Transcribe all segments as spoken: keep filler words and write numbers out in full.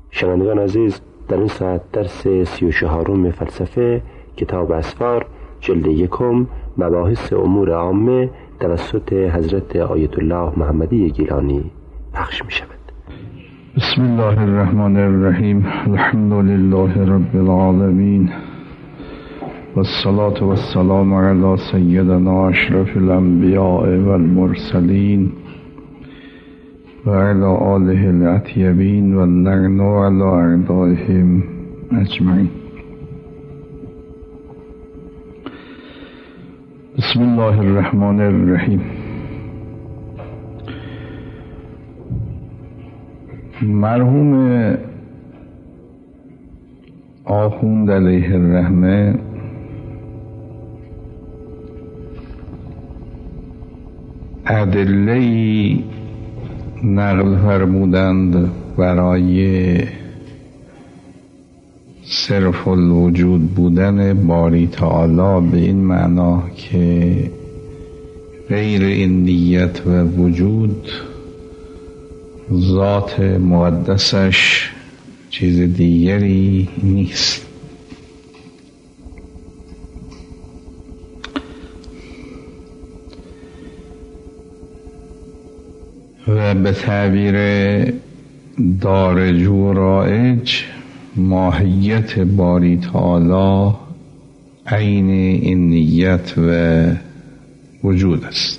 شنوندگان عزیز، در این ساعت درس سی و چهارم فلسفه کتاب اسفار جلد یکم مباحث امور عامه توسط حضرت آیت الله محمدی گیلانی پخش می شود. بسم الله الرحمن الرحیم. الحمد لله رب العالمین والصلاة والسلام علی سیدنا اشرف الانبیاء والمرسلین و علی آله الاطیبین و اللعن علی اعدائهم اجمعین. بسم الله الرحمن الرحیم. مرحوم آخوند علیه الرحمه ادله‌ای نقل فرمودند برای صرف الوجود بودن باری تعالی، به این معنا که غیر این نیت و وجود ذات مقدسش چیز دیگری نیست. و به تعبیر دارج و رایج ماهیت باری تعالی عین این نیت و وجود است.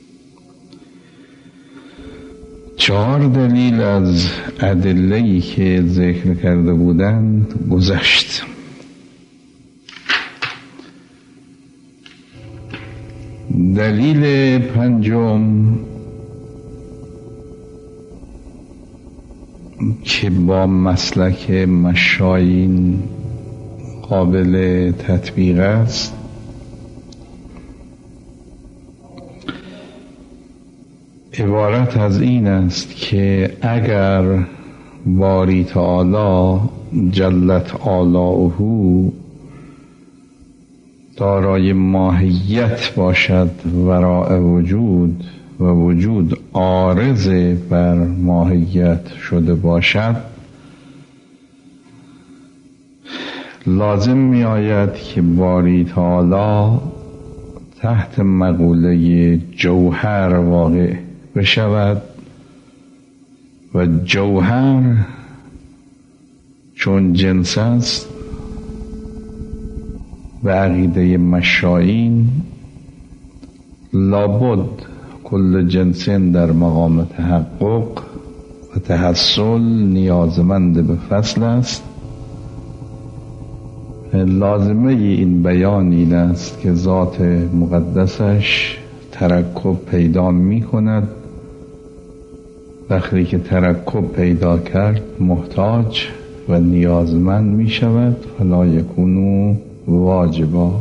چهار دلیل از ادله‌ای که ذکر کرده بودند گذشت. دلیل پنجم که با مسلک مشایین قابل تطبیق است عبارت از این است که اگر باری تعالی جلت آلاؤه دارای ماهیت باشد وراء وجود و وجود عارض بر ماهیت شده باشد، لازم می آید که باری تعالی تحت مقوله جوهر واقع بشود و جوهر چون جنس است به عقیده مشایین لابد کل جنس در مقام تحقق و تحصل نیازمند به فصل است. لازمه این بیان این است که ذات مقدسش ترکب پیدا می کند. وقتی که ترکب پیدا کرد محتاج و نیازمند می شود، فلا یکونو واجبا.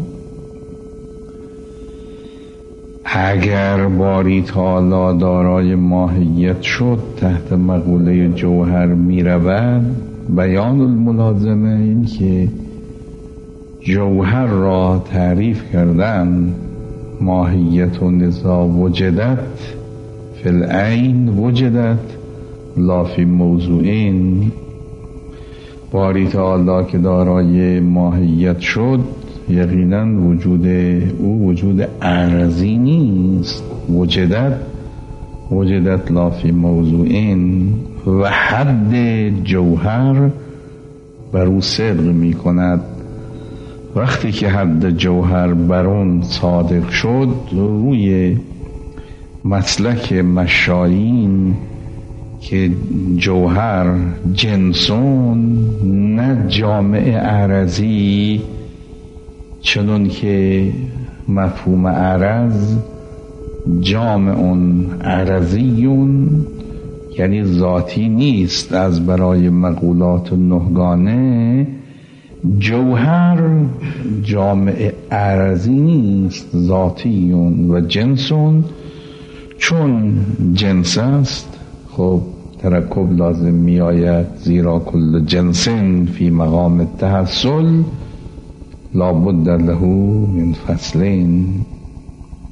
اگر باری تعالی دارای ماهیت شد تحت مقوله جوهر می رود، بیان الملازمه این که جوهر را تعریف کردن ماهیت و نزا وجدت فی العین وجدت لا فی موضوعین. باری تعالی که دارای ماهیت شد یقینا وجود او وجود عرضی نیست. وجدت وجدت لا فی موضوعین و حد جوهر بر او صدق می کند. وقتی که حد جوهر بر اون صادق شد، روی مسلک مشایین که جوهر جنسون نه جامع عرضی، چنون که مفهوم عرض جامعون عرضیون یعنی ذاتی نیست از برای مقولات نهگانه، جوهر جامع عرضی نیست ذاتیون و جنسون. چون جنس است خب ترکب لازم می آید، زیرا کل جنسن فی مقام التحصل لابد له من فصلین.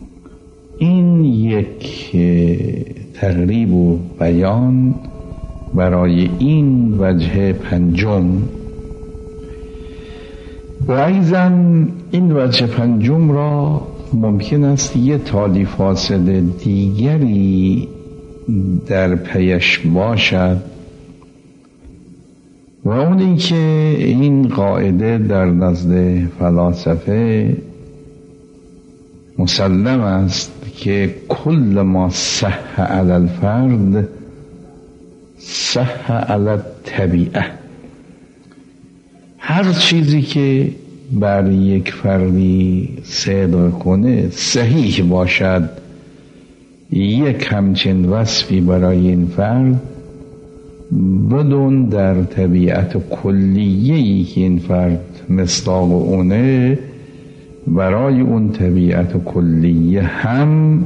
این یک تقریب و بیان برای این وجه پنجم. و ایضا این وجه پنجم را ممکن است یه تالی فاصل دیگری در پیش باشد و اون این که این قاعده در نزد فلاسفه مسلم است که کل ما صح علی الفرد صح علی الطبیعه. هر چیزی که بر یک فردی صدق کنه صحیح باشد، یک همچین وصفی برای این فرد بدون در طبیعت کلیه‌ای که این فرد مصداق اونه برای اون طبیعت کلیه هم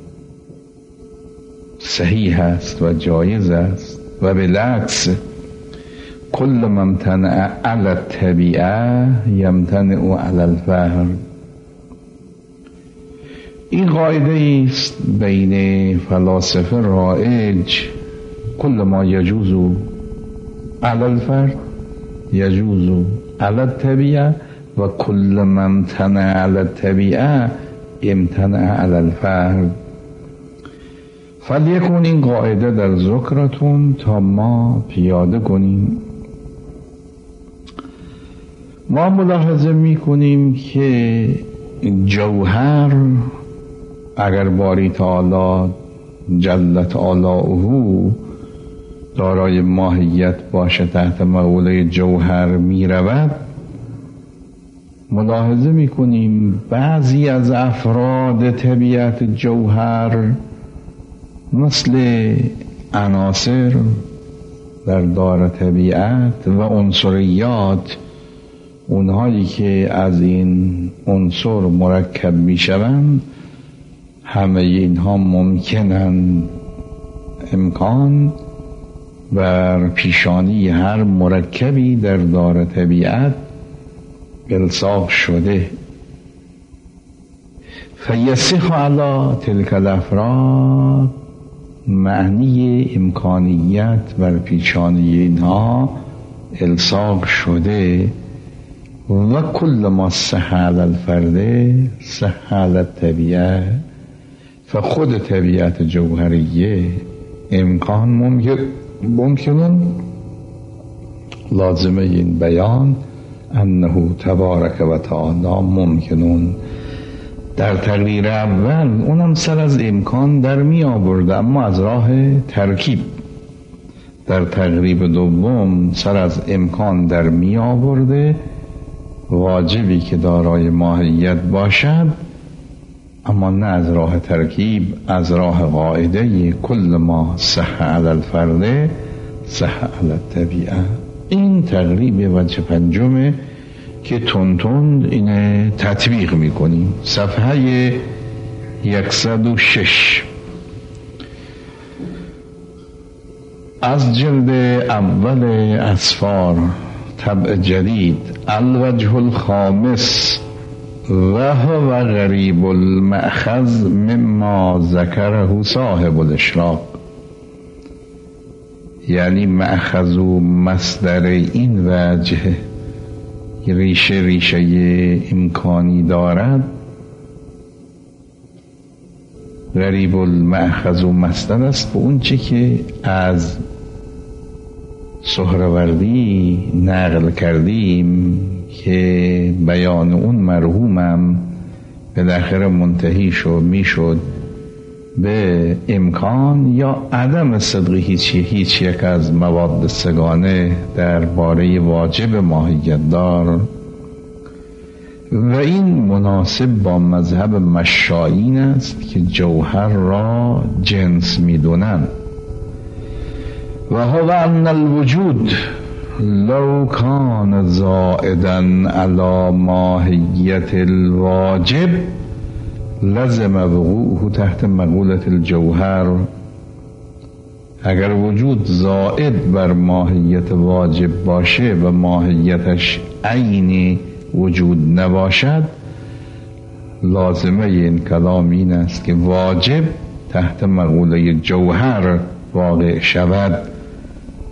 صحیح است و جایز است. و بالعکس کل ما امتنع علی الطبیعه یمتنع علی الفرد. این قاعده است بین فلاسفه رایج، کل ما یجوز علی الفرد یجوز علی الطبیعه و کل ما امتنع علی الطبیعه امتنع علی الفرد. فلیکن این قاعده در ذکرتون تا ما پیاده کنیم. ما ملاحظه می کنیم که جوهر اگر باری تعالی جلت آلاؤه دارای ماهیت باشه تحت مقوله جوهر می رود، ملاحظه می کنیم بعضی از افراد طبیعت جوهر مثل عناصر در دار طبیعت و عنصریات، اونهایی که از این عنصر مرکب می شوند، همه اینها ممکنن امکان بر پیشانی هر مرکبی در دار طبیعت الصاق شده. فیصح علی تلک الافراد معنی امکانیت بر پیشانی اینها الصاق شده. و کل ما صح علی الفرد صح علی الطبیعه. فخود طبیعت جوهریه امکان ممکن ممکنون لازمه این بیان انه تبارک و تعالی ممکنون. در تقریر اول اونم سر از امکان در می آورده اما از راه ترکیب. در تقریب دوم سر از امکان در می آورده واجبی که دارای ماهیت باشد، اما نه از راه ترکیب، از راه قاعده کل ما صح علی الفرد صح علی الطبیعه. این تقریب وجه پنجمه که تون تون اینه تطبیق میکنیم. صفحه صد و شش از جلد اول اسفار طبع جدید، الوجه الخامس و هو غریب المأخذ مما ذکره صاحب الاشراق. یعنی مأخذ و مصدر این وجه ریشه ریشه امکانی دارد. غریب المأخذ و مصدر است به اون چی که از سهروردی نقل کردیم که بیان اون مرحومم بالاخره منتهی شد میشد به امکان یا عدم صدق هیچ هیچ یک از مواد سگانه در باره واجب ماهیت دار. و این مناسب با مذهب مشایین است که جوهر را جنس میدونند. و هو ان الوجود لو کان زائدا علی ماهیت الواجب لزم وقوعه تحت مقولة الجوهر. اگر وجود زائد بر ماهیت واجب باشه و ماهیتش عین وجود نباشد، لازمه این کلام این است که واجب تحت مقوله جوهر واقع شود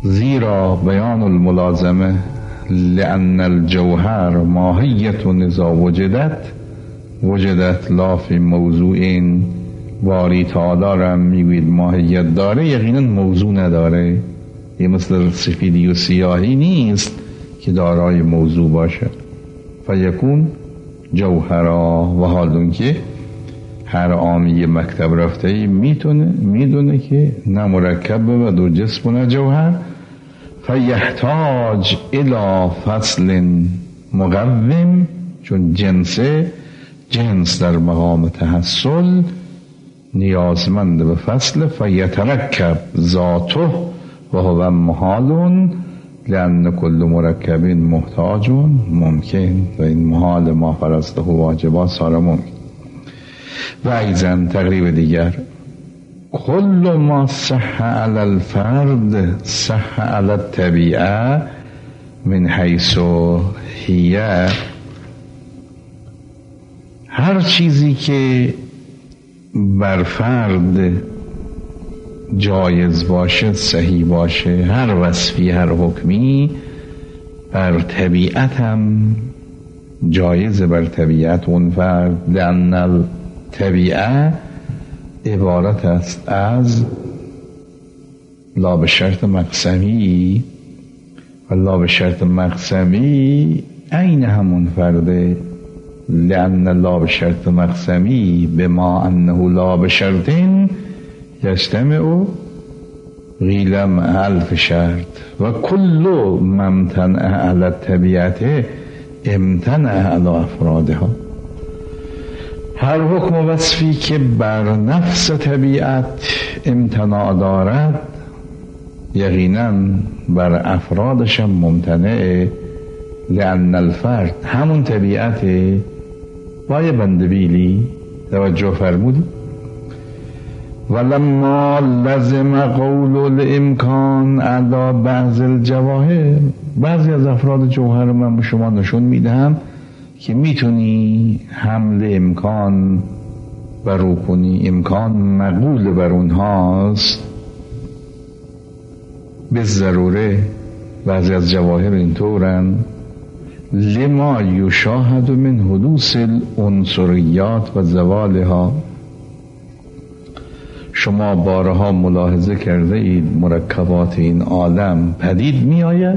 زیرا بیان الملازمه لأن الجوهر ماهیت اذا وجدت وجدت لا فی موضوع. این باری تعالی را میگوید ماهیت داره، یقینا موضوع نداره. یه مثل سفیدی و سیاهی نیست که دارای موضوع باشه. فیکون جوهرا، و حالون که هر عامی مکتب رفته میتونه میدونه که نه مرکب و دو جسم و نه جوهر. فیحتاج الى فصل مقوم، چون جنسه جنس در مقام تحصل نیازمند به فصل. فیترکب ذاته و هو محال لأن كل مرکب محتاج ممکن، و این محال ما فرسته واجبات سارا ممکن. و ایضا تقریب دیگر کل ما صح علی الفرد صح علی الطبیعه من حیث هیه. هر چیزی که بر فرد جایز باشه، صحیح باشه، هر وصفی هر حکمی بر طبیعت هم جایز، بر طبیعت اون فرد. لأن الطبیعه عبارت است از لا به شرط مقسمی، و لا به شرط مقسمی عین همون فرده. لأن لا به شرط مقسمی بما انه لا به شرطین یجتمع قیل مع الف شرط و کل ممتنع علی الطبیعت امتنع علی افرادها. هر حکم و وصفی که بر نفس طبیعت امتناع دارد یقینا بر افرادش هم ممتنعه. لأن الفرد همون طبیعته. با یه بندبیلی توجه فرمودی. ولما لزم قول الامکان علی بعض الجواهر، بعضی از افراد جوهر من به شما نشون میدهم که میتونی حمل امکان برو کنی، امکان مقول بر اونهاست به ضروره. بعضی از جواهر اینطورن. لما یشاهد من حدوث العنصریات و زوالها. شما بارها ملاحظه کرده اید مرکبات این عالم پدید می آید،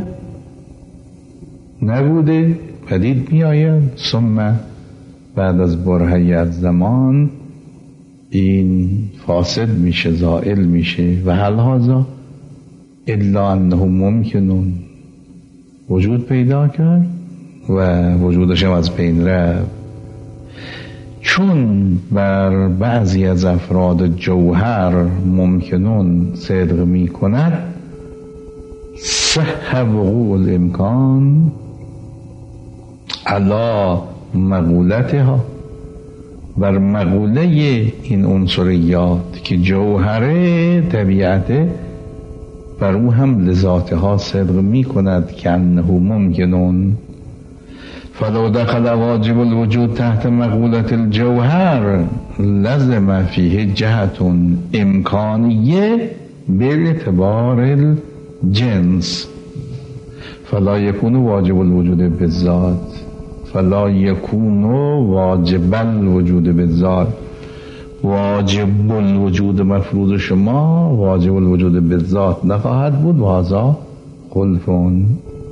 نبوده پدید می آید، ثم بعد از برهه‌ای از زمان این فاسد میشه، زائل میشه. و هل هذا الا انه ممکنون وجود پیدا کرد و وجودش هم از بین رفت. چون بر بعضی از افراد جوهر ممکنون صدق می کند، صح وقوع الامکان علا مقولتها، بر مقوله این عنصریات که جوهره طبیعته بر او هم لذاتها صدق می کند که انه ممکنون. فلو دخل واجب الوجود تحت مقولة الجوهر لزم فيه جهة امکانیه باعتبار الجنس فلا يكون واجب الوجود بالذات فلا يكون واجب الوجود بالذات. واجب الوجود مفروض شما واجب الوجود بالذات نخواهد بود و هذا خلفون.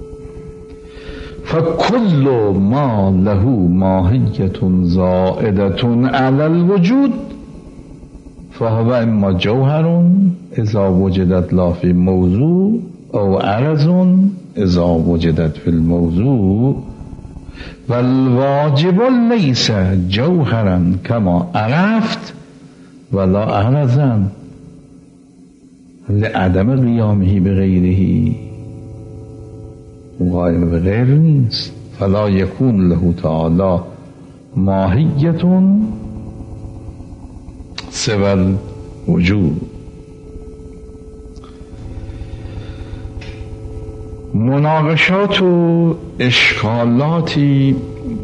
فكل ما له ماهیت زائدة على الوجود فهو اما جوهر اذا وجدت لا في موضوع او عرض اذا وجدت في الموضوع. والواجب ليس جوهرا كما عرفت ولا عرضا لعدم قیامه بغیره. قائم به غیر نیست. فلا یکون له تعالی ماهیت سوى الوجود. مناقشات و اشکالاتی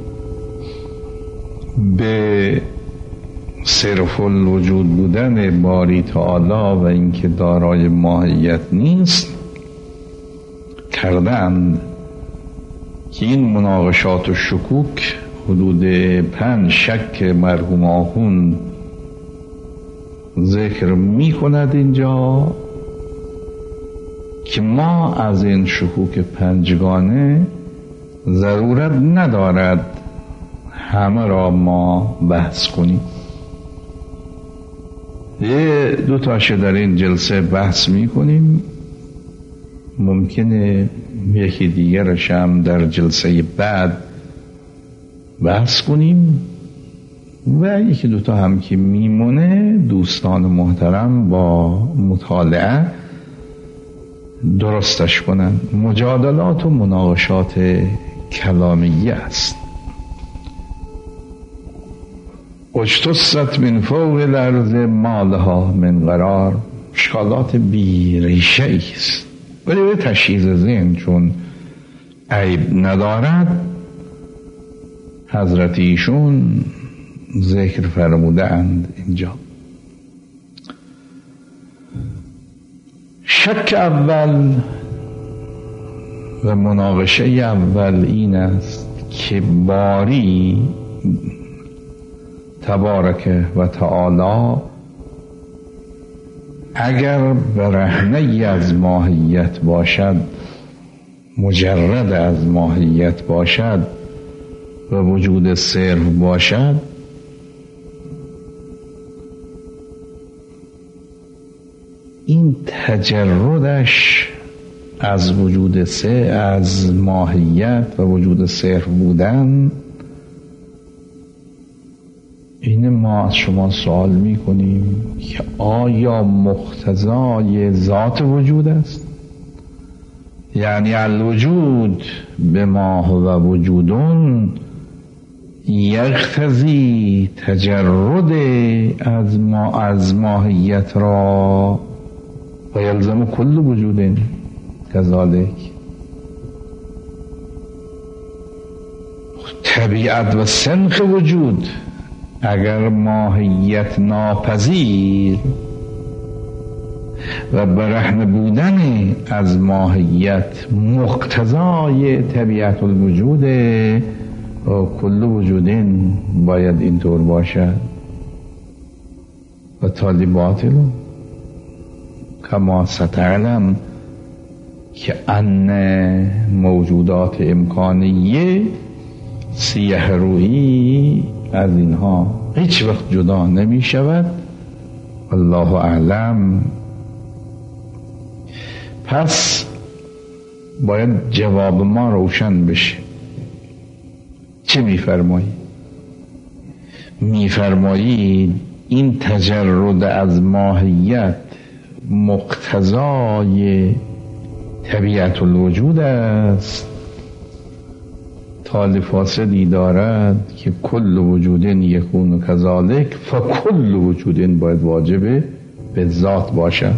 به صرف الوجود بودن باری تعالی و اینکه دارای ماهیت نیست کردند که این مناقشات و شکوک حدود پنج شک مرحوم آخوند ذکر می کند اینجا که ما از این شکوک پنجگانه ضرورت ندارد همه را ما بحث کنیم. یه دو تاشه در این جلسه بحث می کنیم، ممکنه یکی دیگرش هم در جلسه بعد بحث کنیم و یکی دوتا هم که میمونه دوستان محترم با مطالعه درستش کنن. مجادلات و مناقشات کلامیه است. اجتصت من فوق الارض مالها من قرار، اشکالات بی ریشه است ولی به تشخیص ذهن چون عیب ندارد حضرت ایشون ذکر فرموده اند اینجا. شک اول و مناقشه اول این است که باری تبارک و تعالی اگر برهنه از ماهیت باشد، مجرد از ماهیت باشد و وجود صرف باشد، این تجردش از وجود سه از ماهیت و وجود صرف بودن، این ما از شما سوال می کنیم که آیا مقتضای ذات وجود است؟ یعنی الوجود به ما و وجودون یقتضی تجرد از ما از ماهیت را و یلزم کل وجود کذالک. طبیعت و سنخ وجود اگر ماهیت ناپذیر و برهنه بودن از ماهیت مقتضای طبیعت الوجود و کل وجودین باید اینطور باشد و تالی باطل کما ستعلم که ان موجودات امکانیه سیه رویی از اینها هیچ وقت جدا نمی شود. الله اعلم. پس باید جواب ما روشن بشه. چه می فرمایی؟ می فرمایی این تجرد از ماهیت مقتضای طبیعت الوجود است، تالی فاسدی دارد که کل وجودین یکون کذالک، فکل وجودین باید واجبه به ذات باشد.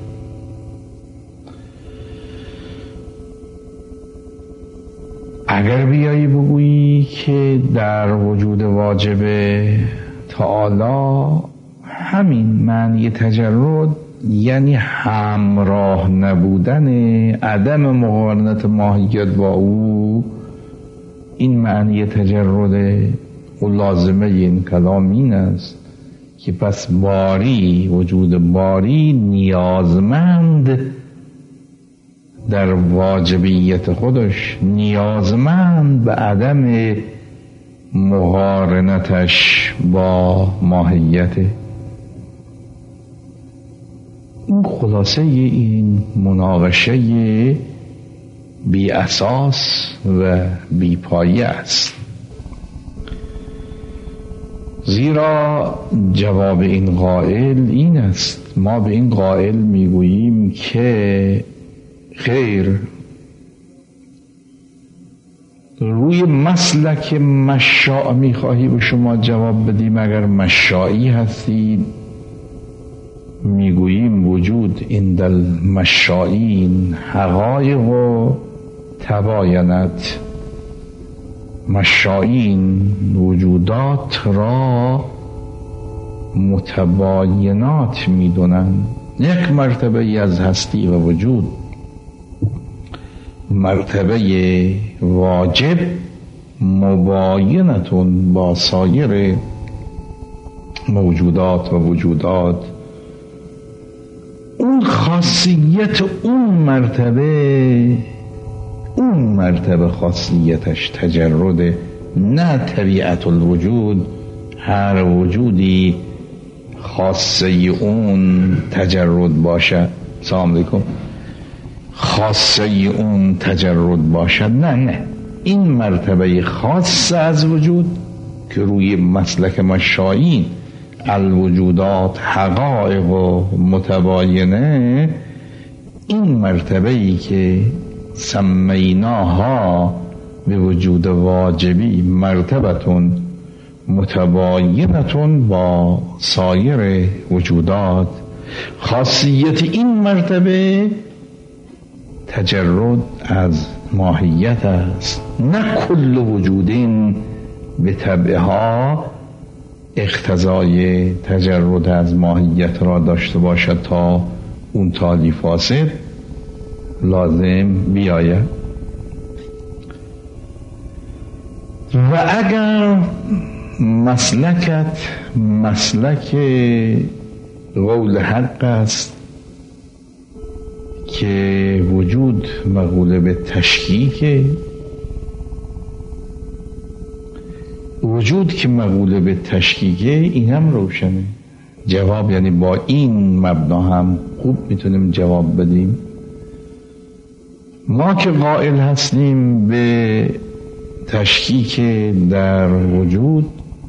اگر بیایی بگویی که در وجود واجب تعالی همین معنی تجرد یعنی همراه نبودن عدم مقارنت ماهیت با او، این معنی تجرد و لازمه این کلام این است که پس باری وجود باری نیازمند در واجبیت خودش نیازمند به عدم مقارنتش با ماهیت. این خلاصه این مناقشه بی اساس و بی پایه است، زیرا جواب این قائل این است. ما به این قائل میگوییم که خیر، روی مسلک مشاع میخواهی به شما جواب بدیم. اگر مشاعی هستید میگوییم وجود این دل مشاعین حقایق و تباینت. مشاعین وجودات را متباینات میدونن، یک مرتبه ای از هستی و وجود. مرتبه واجب مباینتون با سایر موجودات و وجودات، اون خاصیت اون مرتبه اون مرتبه خاصیتش تجرده، نه طبیعت الوجود. هر وجودی خاصه اون تجرد باشه، سلام علیکم، خاصه اون تجرد باشد، نه نه این مرتبه خاص از وجود که روی مسلک مشایین الوجودات حقایق و متباینه، این مرتبه ای که سمیناها به وجود واجبی مرتبتون متباینتون با سایر وجودات، خاصیت این مرتبه تجرد از ماهیت است، نه کل وجودین به طبعها اقتضای تجرد از ماهیت را داشته باشد تا اون تالی فاسد لازم بیاید. و اگر مسلکت مسلک قول حق است که وجود مقوله به تشکیک، وجود که مقوله به تشکیکه، این هم روشنه. جواب یعنی با این مبنا هم خوب میتونیم جواب بدیم. ما که قائل هستیم به تشکیک در وجود،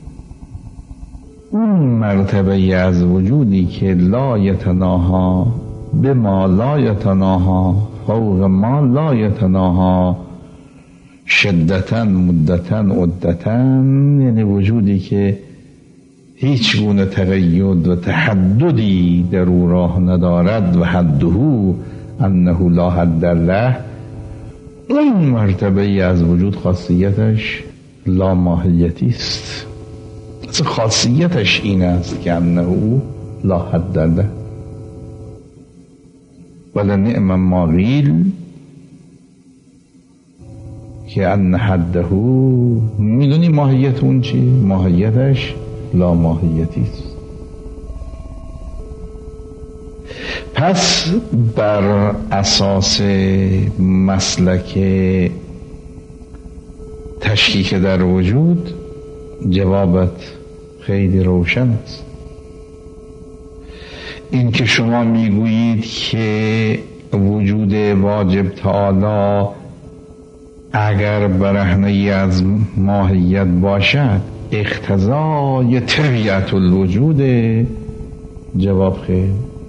اون مرتبه از وجودی که لا یتناها به ما لا یتناها فوق ما لا یتناها شدتن مدتن عدتن، یعنی وجودی که هیچ گونه تقید و تحددی در او راه ندارد و حده انه لا حد له، این مرتبه از وجود خاصیتش لا ماهیتی است. اصلا خاصیتش این است که انه لا حد له ولنعم ما قیل که ان حده، میدونی ماهیت اون چی؟ ماهیتش لا ماهیتی است. پس بر اساس مسلک تشکیک در وجود جوابت خیلی روشن است. این که شما میگویید که وجود واجب تعالی اگر برهنه از ماهیت باشد اقتضای طبیعت الوجود، جواب خیر،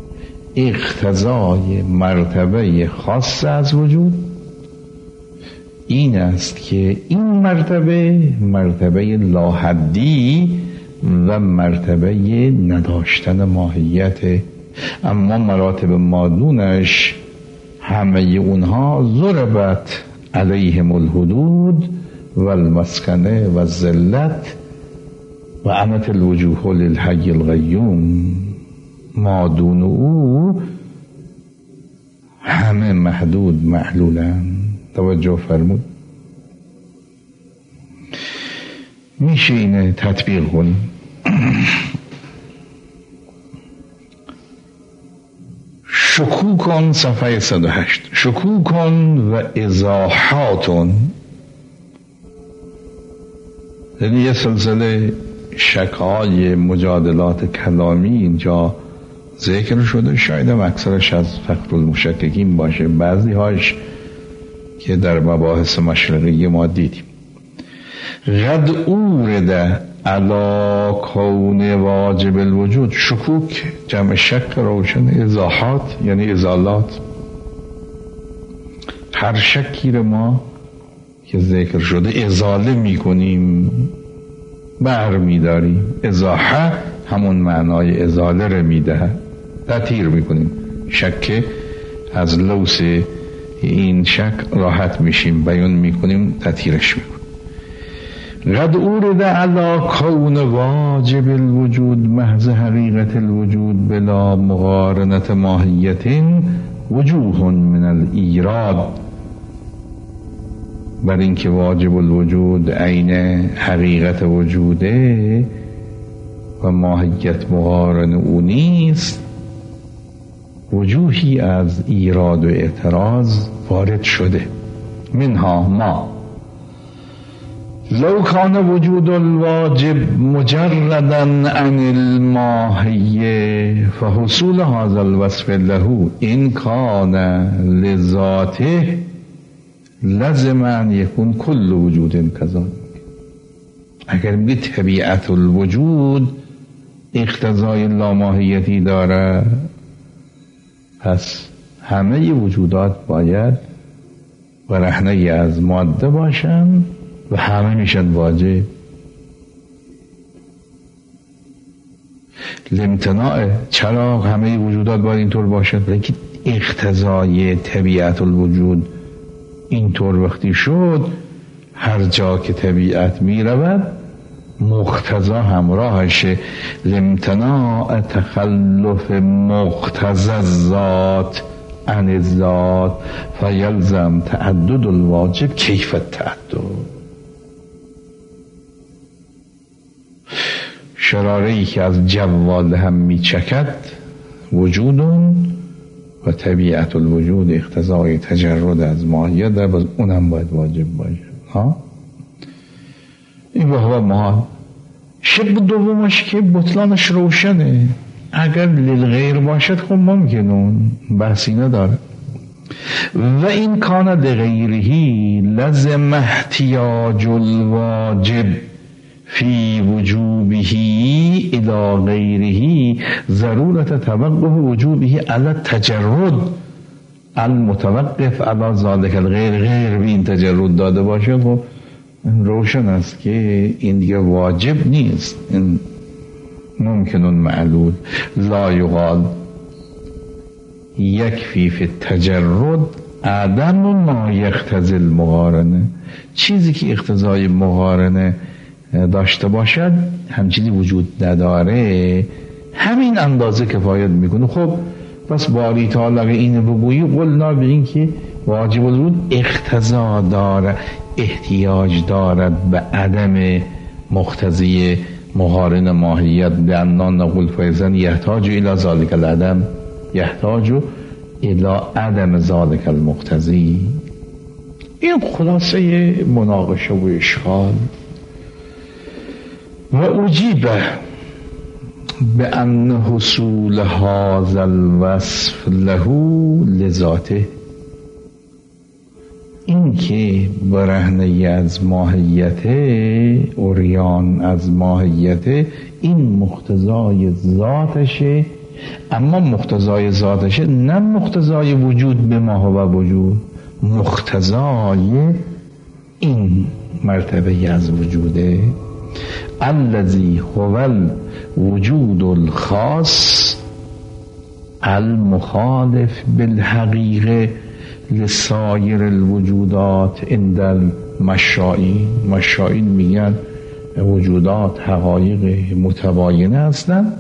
اقتضای مرتبه خاص از وجود این است که این مرتبه مرتبه لاحدی و مرتبه نداشتن ماهیت، اما مراتب مادونش همه اونها ضربت علیهم الحدود و المسکنه و الذلت و عنت الوجوه للحی القیوم، مادون او همه محدود معلولن. توجه فرمود. میشه اینه تطبیق کنیم. شکوکن صفحه صد و هشت، شکوکن و ازاحاتون، یعنی یه سلسله شکای مجادلات کلامی اینجا ذکر شده، شاید هم اکثرش از فقر المشککین باشه، بعضی هاش که در مباحث مشرقی ما دیدیم. قد اورده علا کون واجب الوجود، شکوک جمع شک روشن، ازاحات یعنی ازالات، هر شکی رو ما که ذکر شده ازاله می کنیم، بر می داریم. ازاحه همون معنای ازاله رو می ده، تطهیر می کنیم. شک از لوس این شک راحت میشیم، بیان می کنیم، تطهیرش می کنیم. قد اورد علا کون واجب الوجود محض حقیقت الوجود بلا مقارنت ماهیت وجوه من الایراد، بر اینکه واجب الوجود عین حقیقت وجوده و ماهیت مقارن او نیست، وجوهی از ایراد و اعتراض وارد شده. منها ما لو کان وجود الواجب مجردا عن الماهیه فحصول هذا الوصف له ان کان لذاته لازم ان یکون کل وجود کذالک. اگر میگه طبیعت الوجود اقتضای لاماهیتی داره، پس همه وجودات باید برهنه از ماده باشن و همه میشن واجب. لامتناع، چرا همه وجودات باید اینطور باشد؟ لیکن اقتضای طبیعت الوجود اینطور وقتی شد، هر جا که طبیعت میرود مقتضا همراهشه. لامتناع تخلف مقتضى الذات عن الذات فیلزم تعدد الواجب کیف التعدد. شراره‌ای که از جوال هم میچکد وجودون و طبیعت الوجود اقتضای تجرد از ماهیت در باز اونم باید واجب باشه. ها این به هوا محال. شب دومش که بطلانش روشنه، اگر للغیر باشد خب ممکنون بحثی نداره. و این کان لغیرهی لازم احتیاج الواجب فی وجوبه الى غیره ضرورت توقف وجوبه علی التجرد المتوقف علی ذلك الغیر. غیر به این تجرد داده باشه خب روشن است که این دیگه واجب نیست، این ممکنون معلول. لا یقال یکفی فی التجرد عدم ما یقتضی المقارنه. چیزی که اقتضای مقارنه داشته باشد همچیزی وجود نداره، همین اندازه کفایت میکنه. خب پس باری تعالی اگه اینو بگویی قلنا به این که واجب الوجود اقتضا داره، احتیاج دارد به عدم مقتضی مقارن ماهیت. لأننا نقول فیضا یحتاج الى ذلك العدم، یحتاج الى عدم ذلك المقتضی. این خلاصه مناقشه و اشکال. و اجیب بأن حصول هذا الوصف له لذاته، این که برهنه از ماهیت، اوریان از ماهیت، این مقتضای ذاتشه. اما مقتضای ذاتشه نه مقتضای وجود به ما هو وجود، مقتضای این مرتبه از وجوده. الذي هو الوجود الخاص المخالف بالحقیقه لسایر الوجودات عند المشائین. مشائین میگن وجودات حقایق متباینه هستند.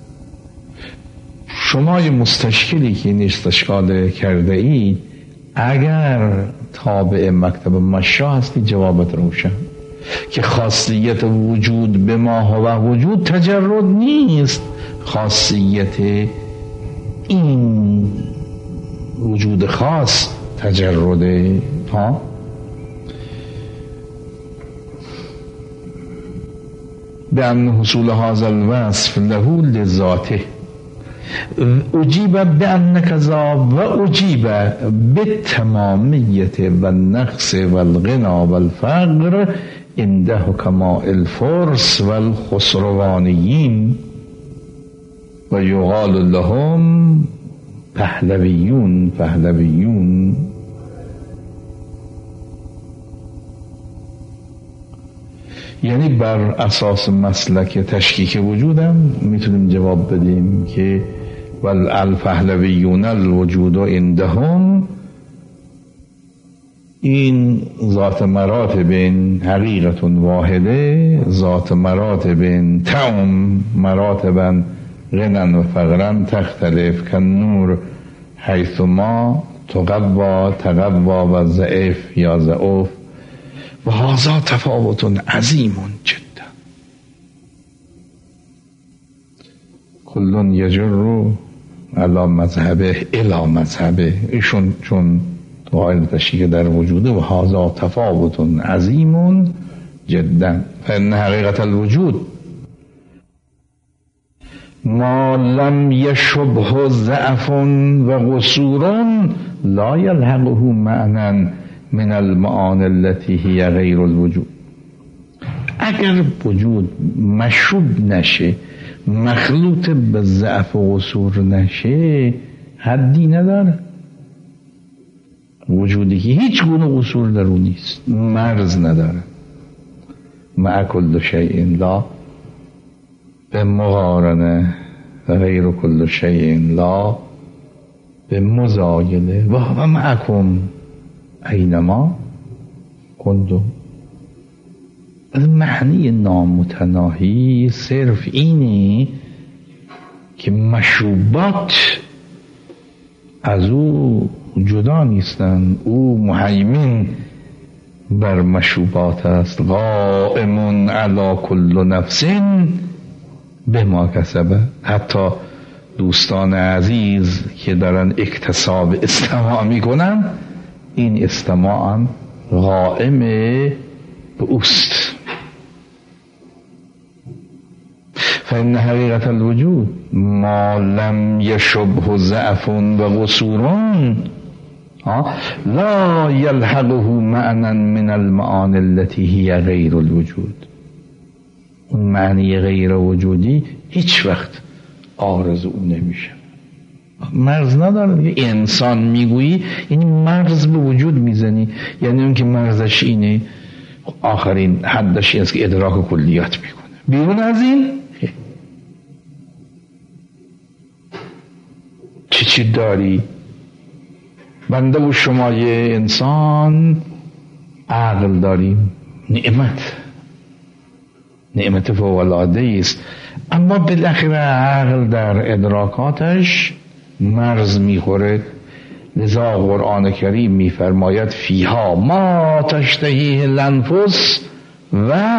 شما مستشکلی که این استشکال کرده اید اگر تابع مکتب مشا هستی جوابت روشن که خاصیت وجود به ما هو وجود تجرد نیست، خاصیت این وجود خاص تجرده. ها بأن حصول هذا الوصف له لذاته اجیب بأن کذا و اجیب بالتمامیت و النقص و الغنا و الفقر عند حکماء الفرس و الخسروانیین و یقال لهم پهلویون. پهلویون یعنی بر اساس مسلک تشکیک وجودم میتونیم جواب بدیم که ول الپهلویون الوجود عندهم، این ذات مراتب حقیقت واحده، ذات مراتب تعم مراتبا غنا و فقرا تختلف کالنور حیث ما تقوا تقوا و ضعیف یا ضعف و هذا تفاوت عظیم جدا. کلون یجر علی مذهبه الی مذهبه. ایشون چون قائل تشریع در وجوده و هذا تفاوت عظیم جدا فإن حقیقت الوجود ما لم یشبه ضعف و قصور لا یلحقه معنی من المعانی التي هي غیر الوجود. اگر وجود مشوب نشه، مخلوط به ضعف و قصور نشه، حدی نداره. وجودی که هیچ گونه قصور در اون نیست، مرز نداره. مع کل شیء لا به مقارنه و غیر کل شیء لا به مزایله و و معکم اینما کنتم. معنی نامتناهی صرف اینه که مشوبات از او جدا نیستن، او مهیمن بر مشوبات است. قائم علی کل نفس بما کسبه. حتی دوستان عزیز که دارن اکتساب استماع میکنن، این استماع هم قائم به اوست. فإن حقیقت الوجود ما لم یشبه ضعف و قصور لا یلحقه معنی من المعانی التي هي غیر الوجود. اون معنی غیر وجودی هیچ وقت عارض او نمیشه. مرز نداره. انسان میگویی یعنی مرز به وجود میزنی، یعنی اون که مرزش اینه، آخرین حدش اینه که ادراک کلیات میکنه. بیرون از این چی چی داری؟ بنده و شما یه انسان عقل داریم، نعمت نعمت فوق‌العاده است، اما بالاخره عقل در ادراکاتش مرز میخوره. لذا قرآن کریم میفرماید فیها ما تشتهیه الانفس و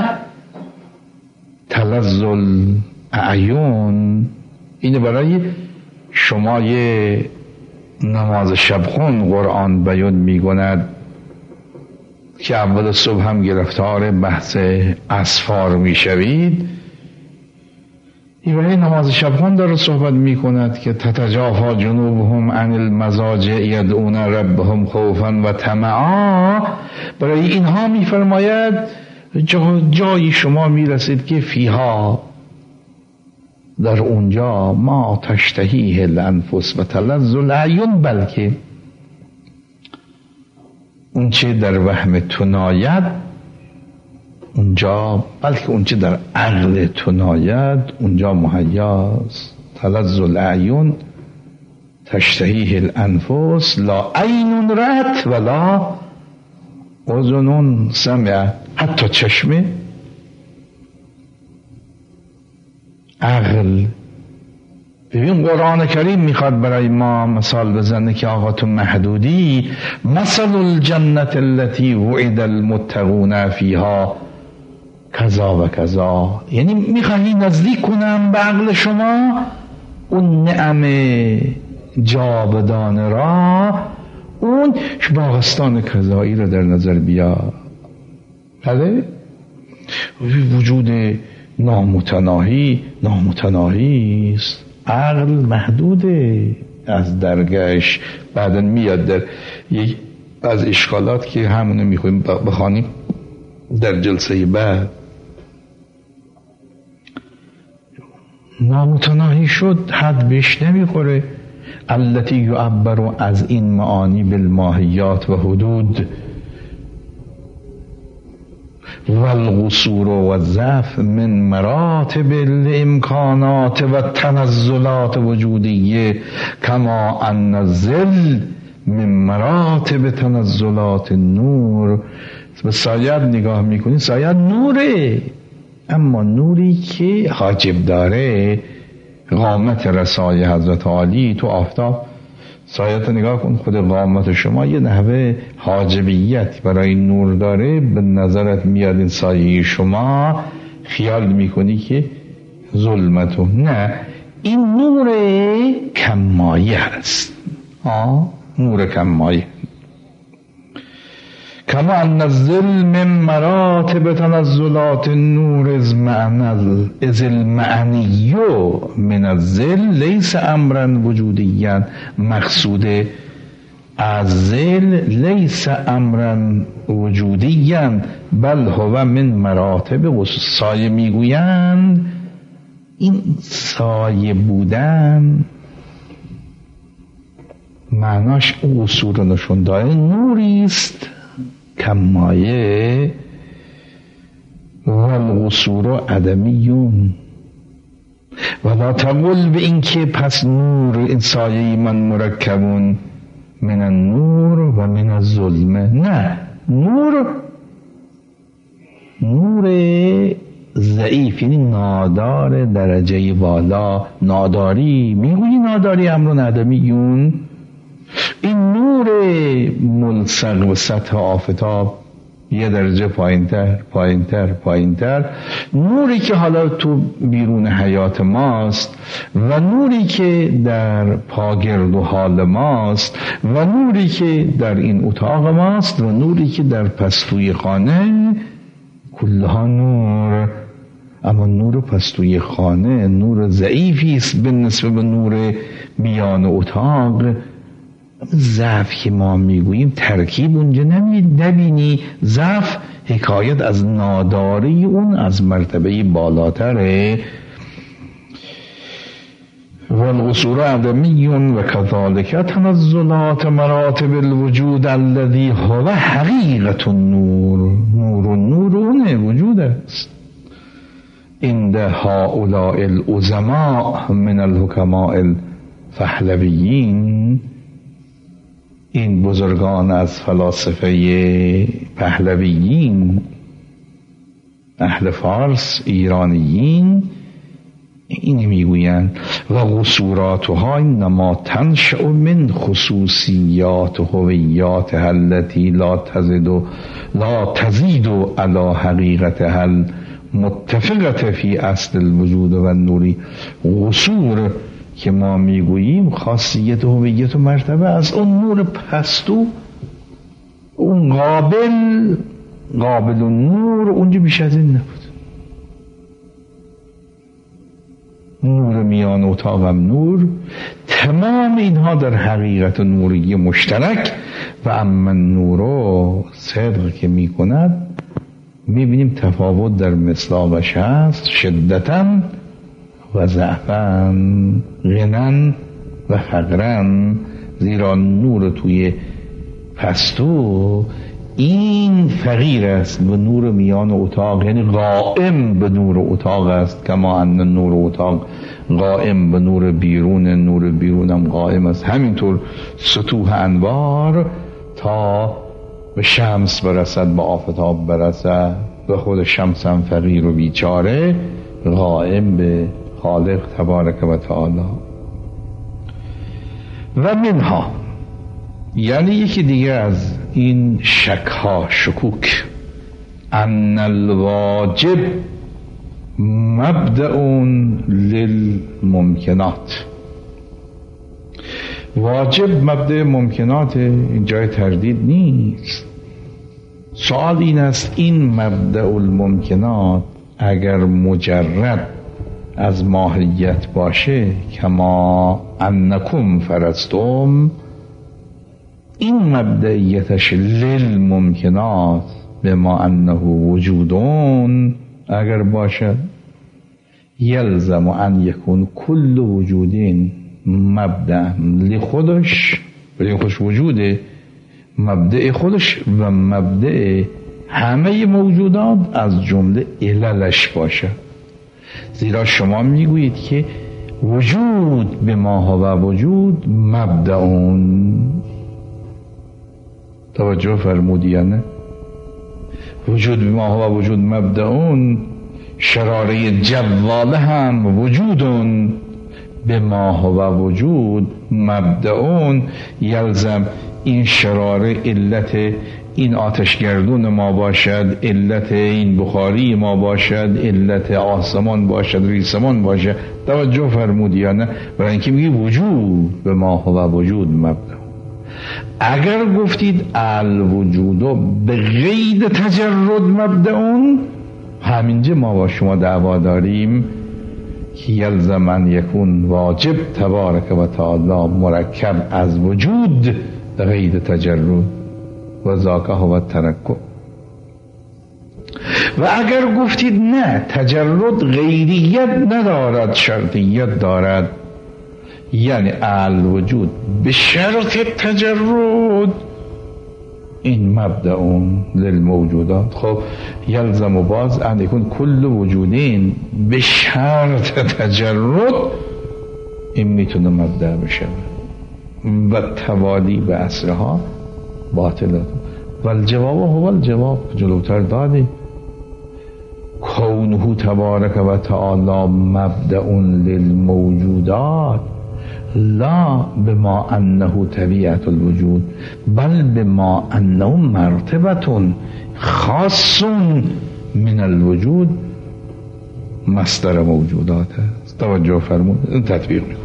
تلذ الاعیون. اینه برای شما یه نماز شبخون قرآن بیان میگوند که اول صبح هم گرفتار بحث اسفار میشوید. این برای نماز شبخون داره صحبت میکند که تتجافا جنوبهم عن المضاجع یدعون ربهم خوفا و طمعا. برای اینها میفرماید جا جایی شما میرسید که فیها در اونجا ما تشتهیه الانفس و تلذ الاعیون، بلکه اون چه در وهم تو ناید اونجا، بلکه اون چه در عقل تو ناید اونجا مهیاست. تلذ الاعیون تشتهیه الانفس لا عین رأت ولا اذن سمعت. حتی چشمه، عقل. ببین قرآن کریم میخواد برای ما مثال بزنه که آقا تو محدودی. مثل الجنت التي وعد المتقون فیها کذا و کذا. یعنی میخواهی نزدیک کنم به عقل شما اون نعم جاودانه را، اون باغستان کذایی را در نظر بیا. بله وجود نامتناهی نامتناهی است. عقل محدوده از درگش. بعدا میاد در یک از اشکالات که همونه میخواییم بخوانیم در جلسه بعد. نامتناهی شد حد بهش نمیخوره. التي یعبر از این معانی بالماهیات و حدود والقصور والضعف من مراتب الامکانات و تنزلات وجودیه کما ان الظل من مراتب تنزلات النور. به سایه نگاه میکنی، سایه نوره، اما نوری که حاجب داره قامت رسای حضرت عالی تو آفتاب سایت نگاه کن، خود قامت شما یه نحوه حاجبیت برای نور داره، به نظرت میاد این سایه شما، خیال میکنی که ظلمتو، نه، این نور کمایه هست. آه نور کمایه. کما ان الظل من مراتب تنزلات النور از معنی از المعنی من الظل لیس امرا وجودیا. مقصود از ظل لیس امرا وجودیا بل هو من مراتب. سایه میگویند این سایه بودن معناش اصول رو نشون داره، نوریست کمایه و القصور عدمیون. ولا تقل به این که پس نور این سایه من مرکبون من النور و من الظلمه. نه، نور نور ضعیف، یعنی نادار درجه بالا. ناداری میگویی ناداری امرون عدمیون. این نور ملصق و سطح آفتاب یه درجه پایینتر پایینتر پایینتر، نوری که حالا تو بیرون حیات ماست و نوری که در پاگرد و حال ماست و نوری که در این اتاق ماست و نوری که در پستوی خانه، کلها نور. اما نور پستوی خانه نور ضعیفی است به نسبت به نور میان اتاق. ضعف که ما میگوییم ترکیب اونجا نبینی، ضعف حکایت از ناداری اون از مرتبه بالاتره. والقصور عدمی و كذلك تنزلات مراتب الوجود الذي هو حقیقت النور. نور النور اون وجود است. عند هؤلاء العظماء من الحکماء الپهلویین، این بزرگان از فلاسفه پهلویین، اهل فارس، ایرانیین، اینی میگویند و قصوراتها انما تنشأ من خصوصیات و هویات التي لا تزيد لا تزيد على حقیقتها المتفقه فی اصل الوجود و النوری. قصور که ما میگوییم خاصیت و هویت و مرتبه از اون نور پستو، اون قابل قابل و نور اونجا بیش از این نبود. نور میان اتاقم نور، تمام اینها در حقیقت نوری مشترک. و اما نورو صدق که میکند میبینیم تفاوت در مصداقش هست، شدتاً و ضعفاً، غناً و فقراً. زیرا نور توی پستو این فقیر است و نور میان اتاق یعنی قائم به نور اتاق است. کما ان نور اتاق قائم به نور بیرون، نور بیرونم قائم است. همینطور سطوح انوار تا به شمس برسد، به آفتاب برسد، به خود شمس هم فقیر و بیچاره، قائم به خالق تبارک و تعالی. و منها، یعنی یکی دیگه از این شکها، شکوک، ان الواجب مبدأ للممکنات. واجب مبدأ ممکنات، این جای تردید نیست. سوال این است این مبدأ الممکنات اگر مجرد از ماهیت باشه، کما انکم فرستم، این مبدئیتش للممکنات به ما انه وجودون اگر باشد، یلزم ان یکون کل وجودین مبدأ لخودش، برای خودش وجوده، مبدأ خودش و مبدأ همه موجودات از جمله عللش باشه. زیرا شما میگویید که وجود به ما ها و وجود مبدأون. توجه فرمودیانه وجود به ما ها و وجود مبدأون، شراره جواله هم وجودون به ما هو وجود مبدعون یلزم این شراره علت این آتشگردون ما باشد، علت این بخاری ما باشد، علت آسمان باشد، ریسمان باشد. توجه فرمودی یا نه؟ برای اینکه میگی وجود به ما هو وجود مبدع. اگر گفتید الوجود به غیر تجرد مبدعون، همینجا ما با شما دعوا داریم که یلزم ان یکون واجب تبارک و تعالی مرکب از وجود غیر تجرد و ذاک هو ترکب. و اگر گفتید نه تجرد غیریت ندارد شرطیت دارد، یعنی الوجود به شرط تجرد، این مبدعون للموجودات. خب یلزم و باز ان یکون کل وجودین به شرط تجرد، این میتونه مبدع بشه و توالی به اصرها باطل. و الجواب هو الجواب، جلوتر دادی کونه تبارک و تعالی مبدعون للموجودات لا بما انه طبیعت الوجود بل بما انه مرتبه خاص من الوجود مصدر موجودات است. توجه فرمود، این تطبیق میکن.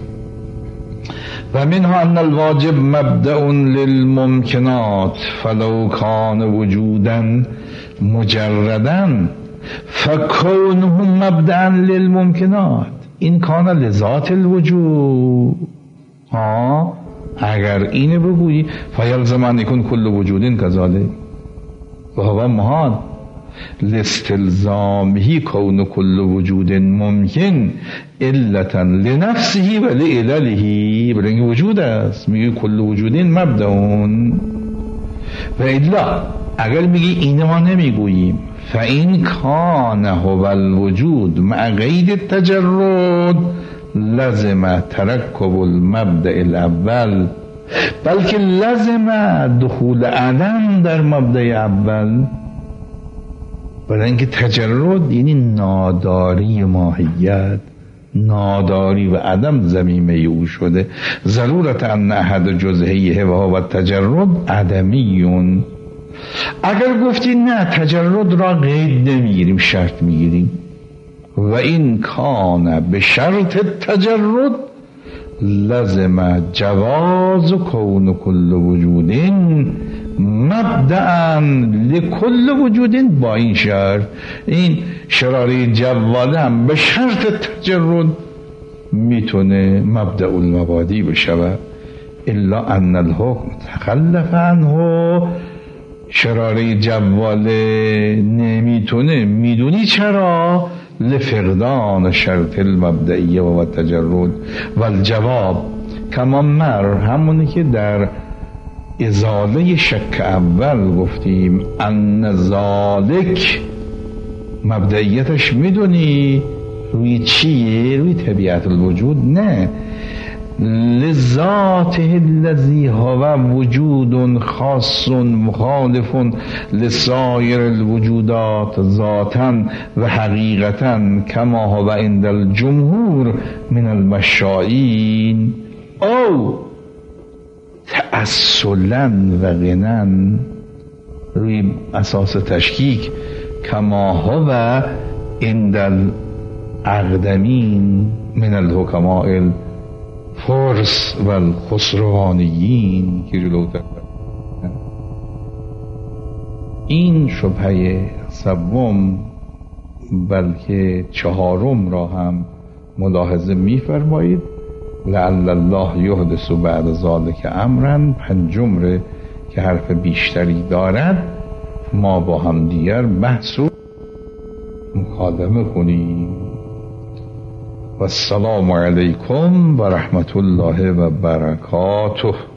و منها ان الواجب مبدأ للممکنات فلو کان وجودا مجردا فكونه مبدأ للممکنات این کان لذات الوجود. ها اگر اینه بگویی فیلزم ان یکون کل وجود کذالک و هو محال لاستلزامه کون کل وجود ممکن علتا لنفسه و لعلله، برای اینکه وجود است میگه کل وجود مبدعون. و الا اگر میگی اینه ما نمیگوییم فإن کان هو الوجود مع غیر التجرد لازم ترکب المبدأ الاول، بلکه لازم دخول عدم در مبدأ اول، برای اینکه تجرد یعنی ناداری ماهیت، ناداری و عدم ضمیمه او شده. ضرورت ان احد جزئیه و هو التجرد عدمیون. اگر گفتی نه تجرد را قید نمیگیریم شرط میگیریم و این کان به شرط تجرد لازم جواز کون کل وجود مبدأ لکل وجود، با این شرط این شراره جواله هم به شرط تجرد میتونه مبدأ المبادی بشود. الا ان الحکم تخلف عنه، شراره جواله نمیتونه. میدونی چرا؟ لفقدان شرط المبدئیه و تجرد. و الجواب کما مر، همونی که در ازاله شک اول گفتیم، ان ذالک مبدئیتش میدونی روی چیه؟ روی طبیعت الوجود نه، لذاته الذی هو وجود خاص مخالف لسایر الوجودات ذاتا و حقیقتا کما هو عند الجمهور من المشائین او تأصلا و غنن، روی اساس تشکیک کما هو عند الاقدمین من الحکماء الفرس و الخسروانیین که جلوتر. این شبهه سوم بلکه چهارم را هم ملاحظه می‌فرمایید. لعل الله یحدث بعد ذلک امرا، پنجم ره که حرف بیشتری دارد، ما با هم دیگر بحث و مکالمه کنیم. و السلام علیکم و رحمت الله و برکاته.